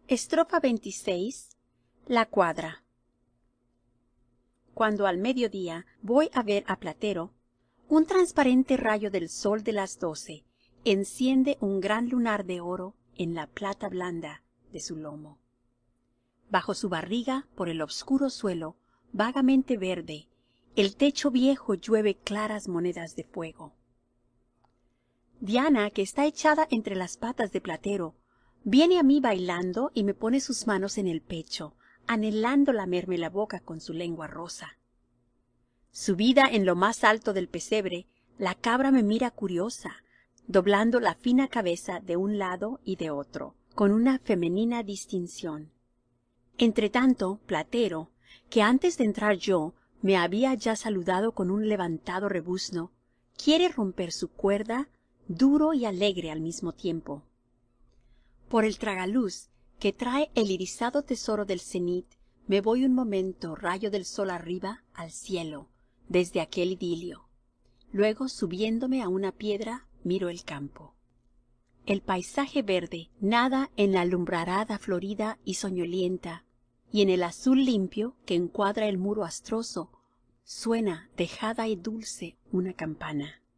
Estrofa 26. La cuadra. Cuando al mediodía voy a ver a Platero, un transparente rayo del sol de las 12 enciende un gran lunar de oro en la plata blanda de su lomo. Bajo su barriga, por el obscuro suelo, vagamente verde, el techo viejo llueve claras monedas de fuego. Diana, que está echada entre las patas de Platero, viene a mí bailando y me pone sus manos en el pecho, anhelando lamerme la boca con su lengua rosa. Subida en lo más alto del pesebre, la cabra me mira curiosa, doblando la fina cabeza de un lado y de otro, con una femenina distinción. Entretanto, Platero, que antes de entrar yo me había ya saludado con un levantado rebuzno, quiere romper su cuerda, duro y alegre al mismo tiempo. Por el tragaluz que trae el irisado tesoro del cenit, me voy un momento, rayo del sol arriba, al cielo, desde aquel idilio. Luego, subiéndome a una piedra, miro el campo. El paisaje verde nada en la alumbrarada florida y soñolienta, y en el azul limpio que encuadra el muro astroso, suena, dejada y dulce, una campana.